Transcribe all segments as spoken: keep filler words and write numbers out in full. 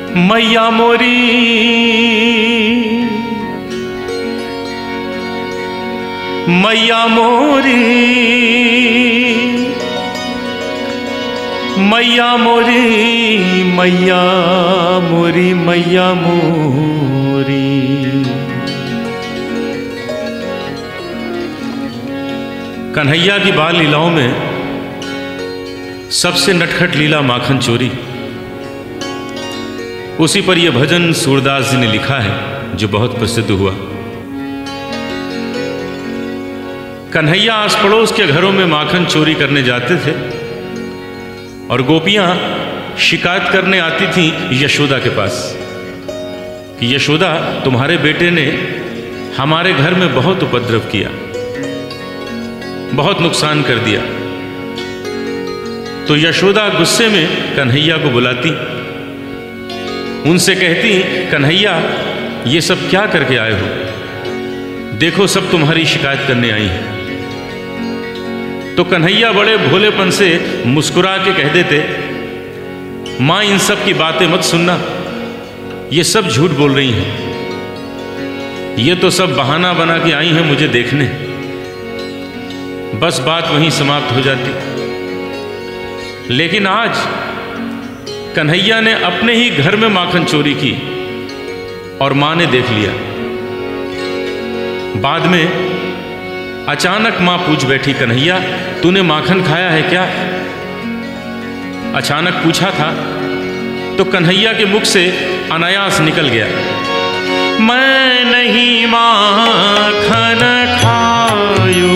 मैया मोरी मैया मोरी मैया मोरी मैया मोरी मैया मोरी। कन्हैया की बाल लीलाओं में सबसे नटखट लीला माखन चोरी। उसी पर यह भजन सूरदास जी ने लिखा है जो बहुत प्रसिद्ध हुआ। कन्हैया आस पड़ोस के घरों में माखन चोरी करने जाते थे और गोपियां शिकायत करने आती थीं यशोदा के पास कि यशोदा, तुम्हारे बेटे ने हमारे घर में बहुत उपद्रव किया, बहुत नुकसान कर दिया। तो यशोदा गुस्से में कन्हैया को बुलाती, उनसे कहती, कन्हैया ये सब क्या करके आए हो? देखो सब तुम्हारी शिकायत करने आई हैं। तो कन्हैया बड़े भोलेपन से मुस्कुरा के कह देते, माँ इन सब की बातें मत सुनना, ये सब झूठ बोल रही हैं, ये तो सब बहाना बना के आई हैं मुझे देखने। बस बात वहीं समाप्त हो जाती। लेकिन आज कन्हैया ने अपने ही घर में माखन चोरी की और मां ने देख लिया। बाद में अचानक मां पूछ बैठी, कन्हैया तूने माखन खाया है क्या? अचानक पूछा था तो कन्हैया के मुख से अनायास निकल गया, मैं नहीं माखन खायो।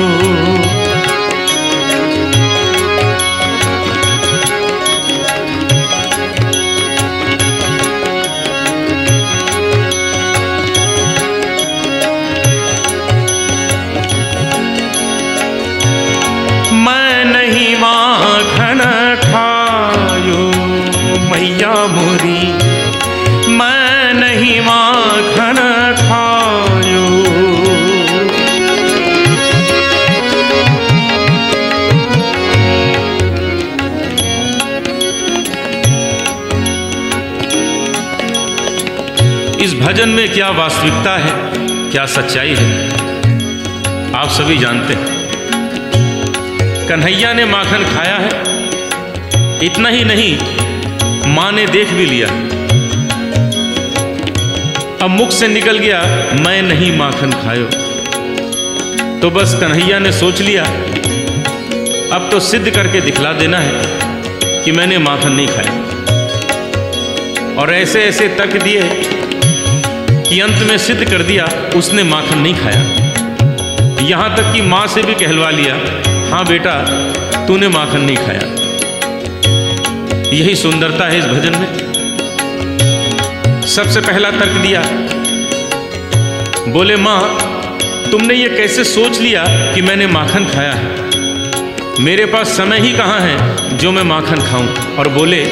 मैं नहीं माखन खायो मैया मोरी, मैं नहीं माखन खायो। इस भजन में क्या वास्तविकता है, क्या सच्चाई है, आप सभी जानते हैं। कन्हैया ने माखन खाया है, इतना ही नहीं मां ने देख भी लिया। अब मुख से निकल गया, मैं नहीं माखन खायो। तो बस कन्हैया ने सोच लिया, अब तो सिद्ध करके दिखला देना है कि मैंने माखन नहीं खाया। और ऐसे ऐसे तर्क दिए कि अंत में सिद्ध कर दिया उसने माखन नहीं खाया। यहां तक कि मां से भी कहलवा लिया, हाँ बेटा तूने माखन नहीं खाया। यही सुंदरता है इस भजन में। सबसे पहला तर्क दिया, बोले मां तुमने ये कैसे सोच लिया कि मैंने माखन खाया है? मेरे पास समय ही कहाँ है जो मैं माखन खाऊं। और बोले,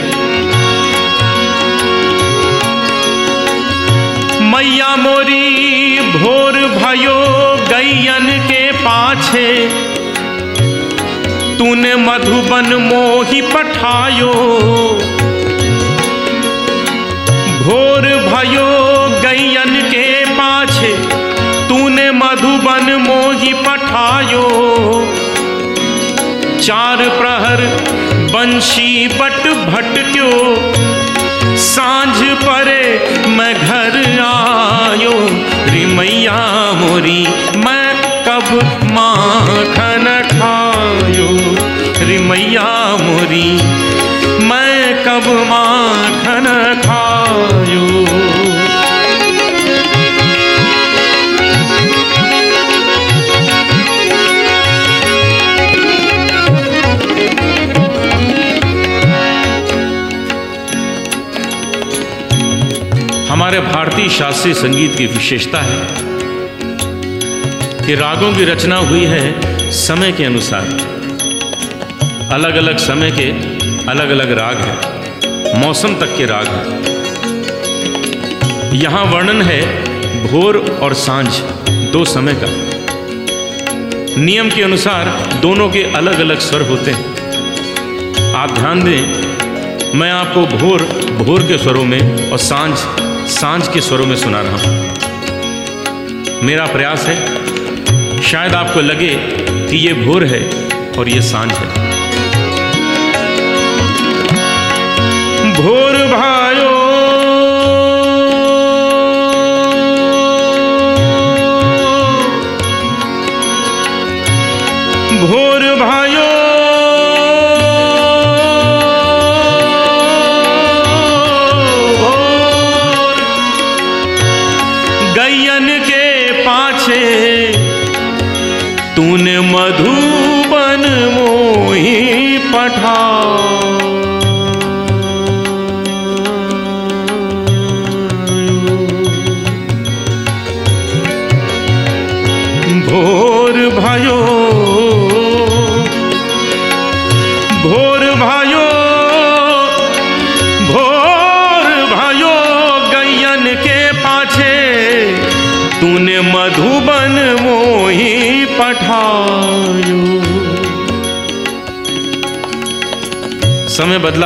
मैया मोरी भोर भयो गैयन के पाछे, तूने मधुबन मोहि पठायो। भोर भयो गैयन के पाछे, तूने मधुबन मोहि पठायो। चार प्रहर बंशी बट भटक्यो, सांझ परे मैं घर आयो। रे मैया मोरी मैं कब माखन खायो, रे मैया मोरी मैं कब माखन खायो। हमारे भारतीय शास्त्रीय संगीत की विशेषता है कि रागों की रचना हुई है समय के अनुसार। अलग अलग समय के अलग अलग राग हैं, मौसम तक के राग हैं। यहाँ वर्णन है भोर और सांझ दो समय का। नियम के अनुसार दोनों के अलग अलग स्वर होते हैं। आप ध्यान दें मैं आपको भोर भोर के स्वरों में और सांझ सांझ के स्वरों में सुना रहा हूँ। मेरा प्रयास है शायद आपको लगे कि ये भोर है और ये सांझ है। भोर भायो भोर भायो गैयन के पाछे तूने मधुबन मोही पठा। भोर भयो भोर भयो भोर भयो गैयन के पाछे तूने मधुबन मोही पठायो। समय बदला,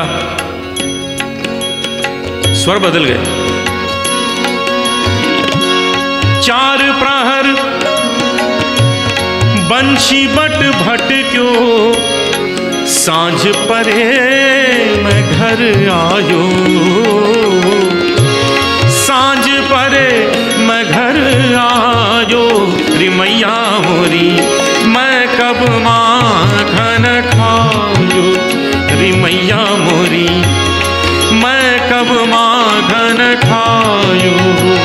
स्वर बदल गए। चार प्रहर बंशी बट भट क्यों सांझ परे मैं घर आयो। सांझ परे मैं घर आयो रे मैया मोरी मैं कब माखन खायो। रे मैया मोरी मैं कब माखन खायो।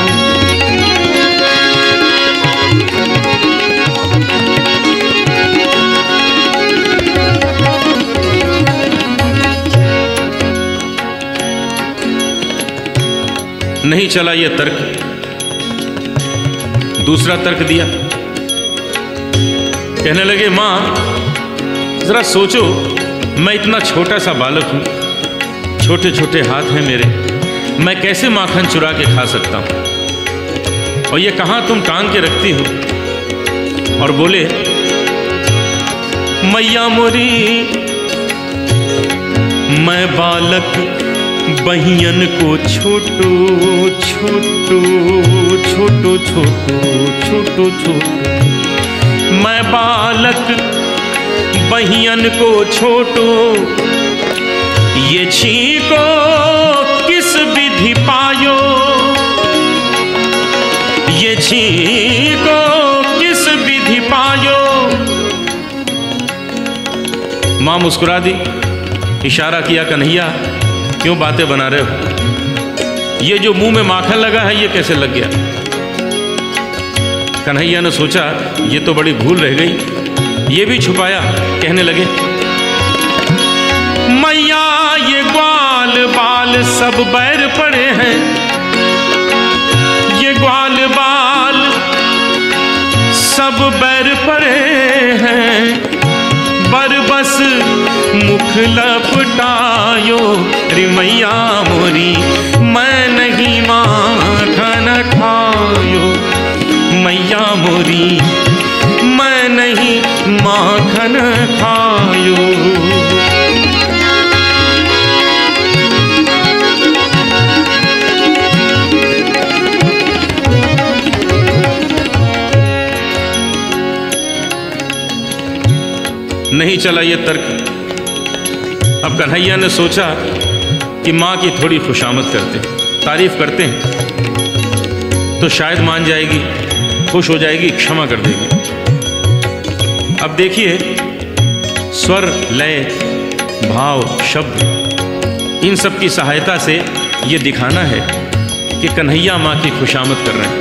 नहीं चला ये तर्क, दूसरा तर्क दिया। कहने लगे माँ जरा सोचो, मैं इतना छोटा सा बालक हूँ, छोटे छोटे हाथ हैं मेरे, मैं कैसे माखन चुरा के खा सकता हूँ। और ये कहाँ तुम टांग के रखती हो। और बोले मैया मोरी मैं बालक बहियन को छोटो छोटो छोटो छोटो छोटो छोटो मैं बालक बहियन को छोटो ये छीको किस विधि पायो। ये छीको किस विधि पायो। माँ मुस्कुरा दी, इशारा किया कन्हैया क्यों बातें बना रहे हो। ये जो मुंह में माखन लगा है ये कैसे लग गया। कन्हैया ने सोचा ये तो बड़ी भूल रह गई, ये भी छुपाया। कहने लगे मैया ये ग्वाल बाल सब बैर पड़े हैं। ये ग्वाल बाल सब बैर पड़े हैं। बरबस मुख लपटायो रे मैया मोरी मैं नहीं माखन खायो। मैया मोरी मैं नहीं माखन खायो। नहीं चला ये तर्क। अब कन्हैया ने सोचा कि माँ की थोड़ी खुशामद करते हैं, तारीफ करते हैं तो शायद मान जाएगी, खुश हो जाएगी, क्षमा कर देगी। अब देखिए स्वर, लय, भाव, शब्द इन सब की सहायता से ये दिखाना है कि कन्हैया माँ की खुशामद कर रहे हैं।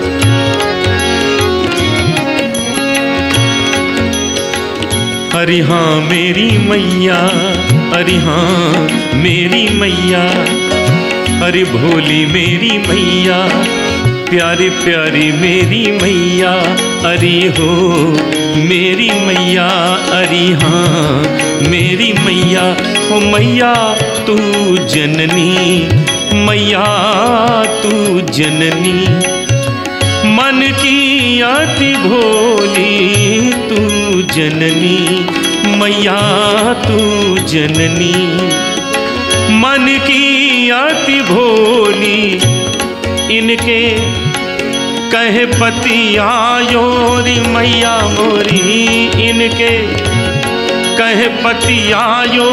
अरे हाँ मेरी मैया, अरे हाँ मेरी मैया, अरे भोली मेरी मैया, प्यारी प्यारी मेरी मैया, अरे हो मेरी मैया, अरे हाँ मेरी मैया। ओ मैया तू जननी, मैया तू जननी, मन की अति भोली तू जननी, मैया तू जननी। मन की अति भोली इनके कहे पति आयो री मैया मोरी, इनके कहे पति आयो।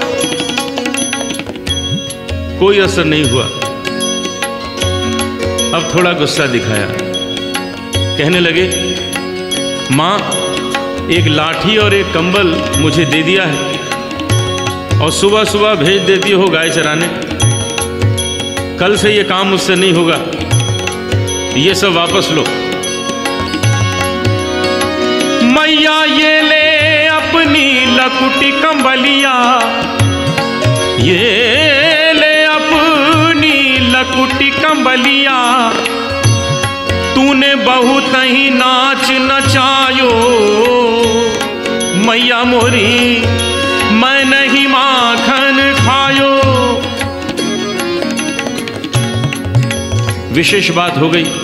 कोई असर नहीं हुआ। अब थोड़ा गुस्सा दिखाया, कहने लगे माँ एक लाठी और एक कंबल मुझे दे दिया है और सुबह सुबह भेज देती हो गाय चराने। कल से ये काम मुझसे नहीं होगा, ये सब वापस लो। मैया ये ले अपनी लकुटी कंबलिया, ये ले अपनी लकुटी कंबलिया, तूने बहुत ही नाच नचायो मैया मोरी, मैं नहीं माखन खायो। विशेष बात हो गई,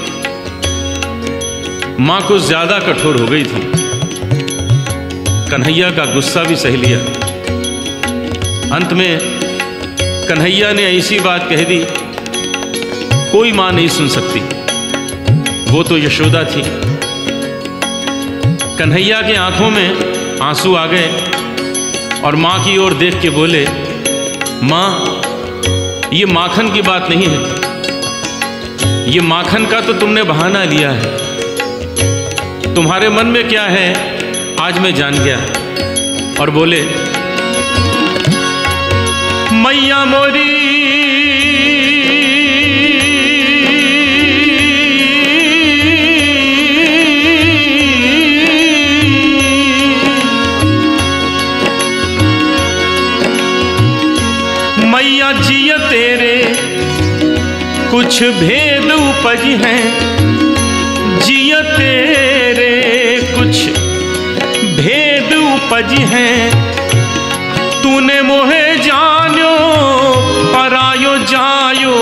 मां कुछ ज्यादा कठोर हो गई थी। कन्हैया का गुस्सा भी सह लिया। अंत में कन्हैया ने ऐसी बात कह दी, कोई मां नहीं सुन सकती, वो तो यशोदा थी। कन्हैया के आंखों में आंसू आ गए और मां की ओर देख के बोले, मां ये माखन की बात नहीं है, ये माखन का तो तुमने बहाना लिया है। तुम्हारे मन में क्या है आज मैं जान गया। और बोले मैया मोरी मैया जिया तेरे कुछ भेद उपज हैं, जिया तेरे कुछ भेद उपज हैं, तूने मोहे जानो परायो जायो,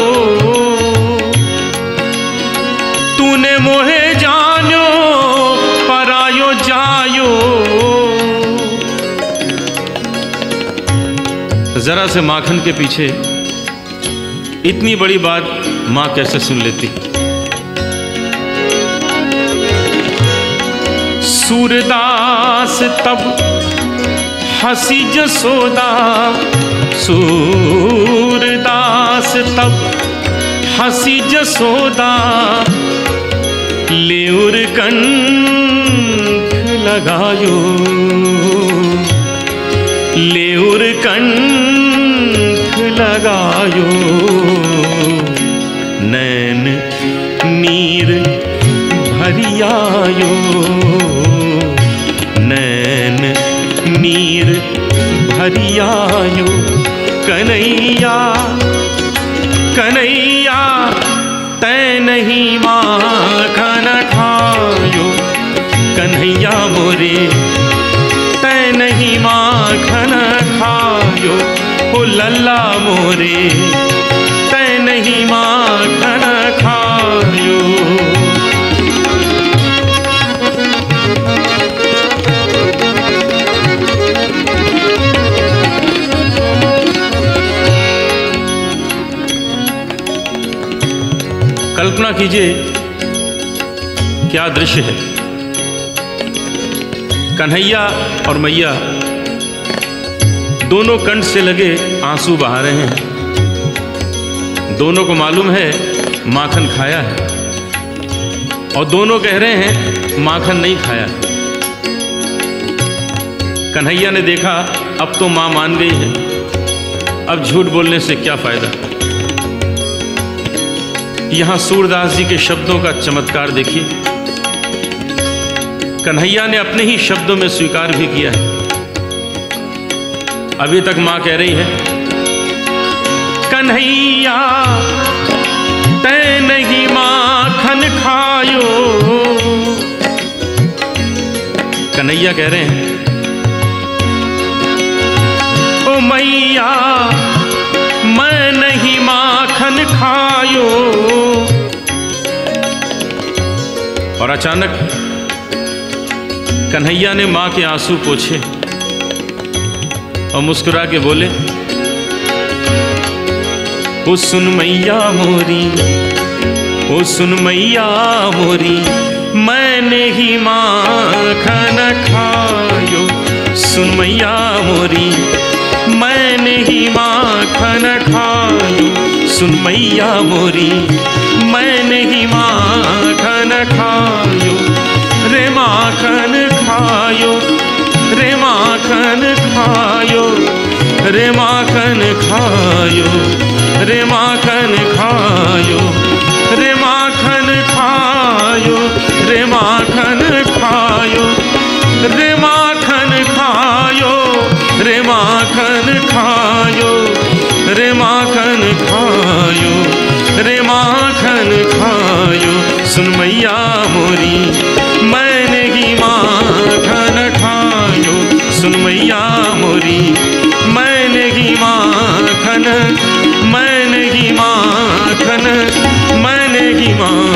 तूने मोहे जानो परायो जायो। जरा से माखन के पीछे इतनी बड़ी बात मां कैसे सुन लेती। सूरदास तब हंसी जसोदा, सूरदास तब हंसी जसोदा, लेउर कंठ लगायो, लेउर कंठ लगायो, नैन नीर भरियायो, नैन नीर भरियायो। कन्हैया कन्हैया तै नहीं माखन खायो, कन्हैया मोरे तै नहीं माखन खायो, ओ लल्ला मोरे तै नहीं माखन खायो। कल्पना कीजिए क्या दृश्य है। कन्हैया और मैया दोनों कंठ से लगे आंसू बहा रहे हैं। दोनों को मालूम है माखन खाया है और दोनों कह रहे हैं माखन नहीं खाया। कन्हैया ने देखा अब तो मां मान गई है, अब झूठ बोलने से क्या फायदा। यहां सूरदास जी के शब्दों का चमत्कार देखिए। कन्हैया ने अपने ही शब्दों में स्वीकार भी किया है। अभी तक मां कह रही है कन्हैया तै नहीं माखन खायो, कन्हैया कह रहे हैं ओ मैया मैं नहीं माखन खायो। और अचानक कन्हैया ने मां के आंसू पोंछे और मुस्कुरा के बोले ओ सुन मैया मोरी, ओ सुन मैया मोरी, मैंने ही माखन खायो। सुन मैया मोरी, मैंने ही माखन खायो। सुन मैया मोरी, मैंने ही माखन खायो। रे माखन खायो, रे माखन खायो, रे माखन खायो, रे माखन खायो, रे माखन खायो, रे माखन खायो, रे माखन खायो, रे माखन खायो, रे माखन खायो, रे माखन खायो। सुन मैया मोरी, मैंने ही माखन खायो। सुन मैया मोरी, मैंने ही माखन, मैंने ही माखन, मैंने ही माखन